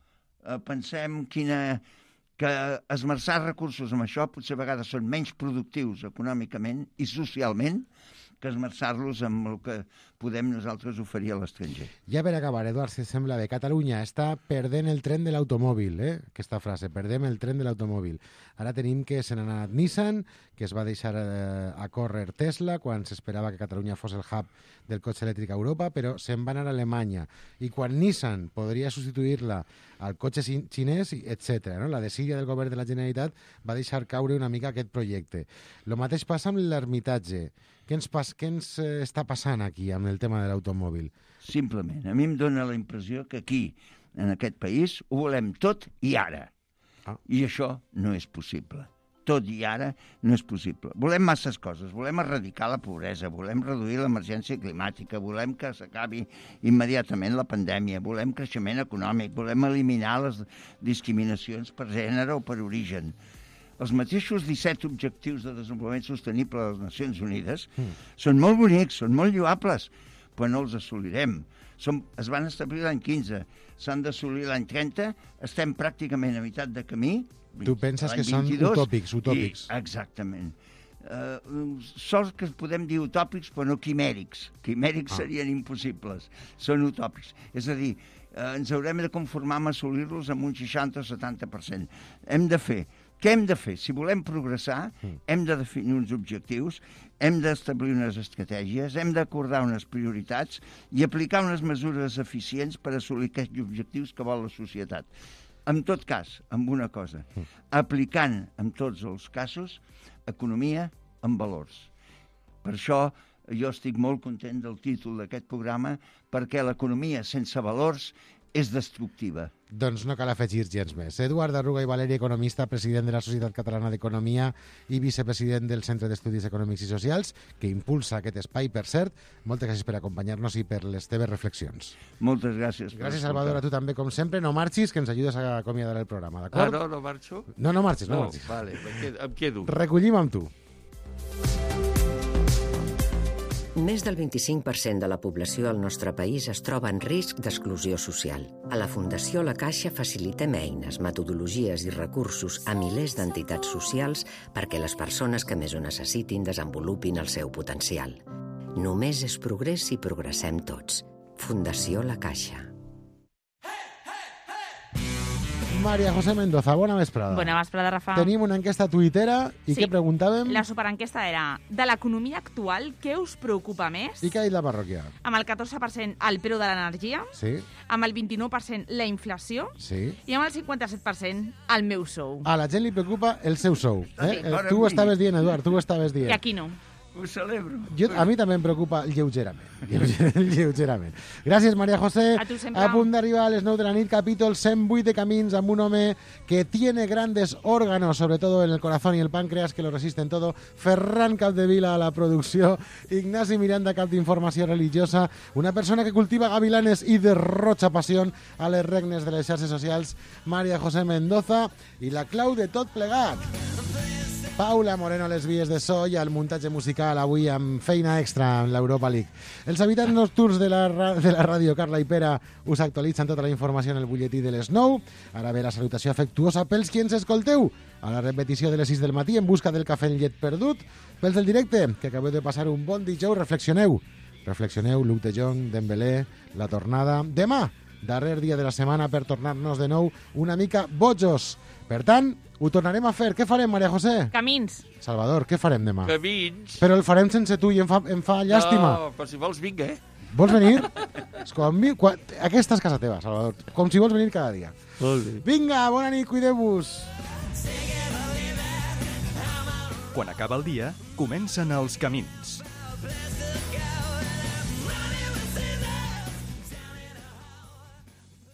pensem que esmerçar recursos en això potser a vegades són menys productius econòmicament i socialment que esmerçar-los amb el que podem nosaltres oferir a l'estranger. Ja per acabar, Eduard, si sembla bé, Catalunya està perdent el tren de l'automòbil, aquesta frase, perdem el tren de l'automòbil. Ara tenim que se n'ha anat Nissan, que es va deixar a córrer Tesla quan s'esperava que Catalunya fos el hub del cotxe elèctric a Europa, però se'n va anar a Alemanya. I quan Nissan podria substituir-la al cotxe xinès, etc. No? La desídia del govern de la Generalitat va deixar caure una mica aquest projecte. El mateix passa amb l'Hermitatge. Què ens està passant aquí amb el tema de l'automòbil? Simplement, a mi em dóna la impressió que aquí, en aquest país, ho volem tot i ara. I això no és possible. Tot i ara no és possible. Volem masses coses. Volem erradicar la pobresa, volem reduir l'emergència climàtica, volem que s'acabi immediatament la pandèmia, volem creixement econòmic, volem eliminar les discriminacions per gènere o per origen. Els mateixos 17 objectius de desenvolupament sostenible de les Nacions Unides són molt bonics, són molt lloables, però no els assolirem. Es van establir l'any 15, s'han d'assolir l'any 30, estem pràcticament a meitat de camí. Tu penses que són utòpics. Exactament. Sols que podem dir utòpics, però no quimèrics. Quimèrics serien impossibles. Són utòpics. És a dir, ens haurem de conformar amb assolir-los amb un 60 o 70%. Què hem de fer? Si volem progressar, hem de definir uns objectius, hem d'establir unes estratègies, hem d'acordar unes prioritats i aplicar unes mesures eficients per assolir aquests objectius que vol la societat. En tot cas, amb una cosa, aplicant en tots els casos economia amb valors. Per això jo estic molt content del títol d'aquest programa, perquè l'economia sense valors és destructiva. Doncs no cal afegir gens més. Eduard Arruga i Valeri, economista, president de la Societat Catalana d'Economia i vicepresident del Centre d'Estudis Econòmics i Socials, que impulsa aquest espai, per cert. Moltes gràcies per acompanyar-nos i per les teves reflexions. Moltes gràcies. Gràcies, Salvador, a tu també, com sempre. No marxis, que ens ajudes a acomiadar el programa, d'acord? No marxo? No marxis. Vale, em quedo. Recollim amb tu. Més del 25% de la població al nostre país es troba en risc d'exclusió social. A la Fundació La Caixa facilitem eines, metodologies i recursos a milers d'entitats socials perquè les persones que més ho necessitin desenvolupin el seu potencial. Només és progrés si progressem tots. Fundació La Caixa. María José Mendoza, bona vesprada. Bona vesprada, Rafa. Tenim una enquesta tuitera i què preguntàvem? La superenquesta era: de l'economia actual, què us preocupa més? I què ha dit la parròquia? Amb el 14% el preu de l'energia, amb el 29% la inflació i amb el 57% el meu sou. A la gent li preocupa el seu sou. Tu ho estaves dient, Eduard, tu ho estaves dient. I aquí no. Ho celebro. A mi també em preocupa lleugerament. Gràcies, María José. A tu sempre. A punt d'arribar a les 9 de la nit, capítol 108 de Camins, amb un home que tiene grandes órganos, sobre todo en el corazón y el páncreas, que lo resisten todo. Ferran Capdevila a la producció, Ignasi Miranda, cap d'informació religiosa, una persona que cultiva gavilanes i derrocha passió a les regnes de les xarxes socials, María José Mendoza, i la clau de tot plegat, Paula Moreno a les vies de so i al muntatge musical, avui amb feina extra en l'Europa League. Els habitants nocturns de la ràdio, Carla i Pere, us actualitzen tota la informació en el butlletí de les 9. Ara ve la salutació afectuosa pels qui ens escolteu a la repetició de les 6 del matí en busca del cafè en llet perdut. Pels del directe, que acabeu de passar un bon dijous, reflexioneu, Luc de Jong, Dembélé, la tornada. Demà, darrer dia de la setmana per tornar-nos de nou una mica bojos. Per tant, ho tornarem a fer. Què farem, María José? Camins. Salvador, què farem demà? Camins. Però el farem sense tu i em fa llàstima. No, però si vols vinga, Vols venir? Aquesta és casa teva, Salvador. Com si vols venir cada dia. Molt bé. Vinga, bona nit, cuideu-vos. Quan acaba el dia, comencen els camins.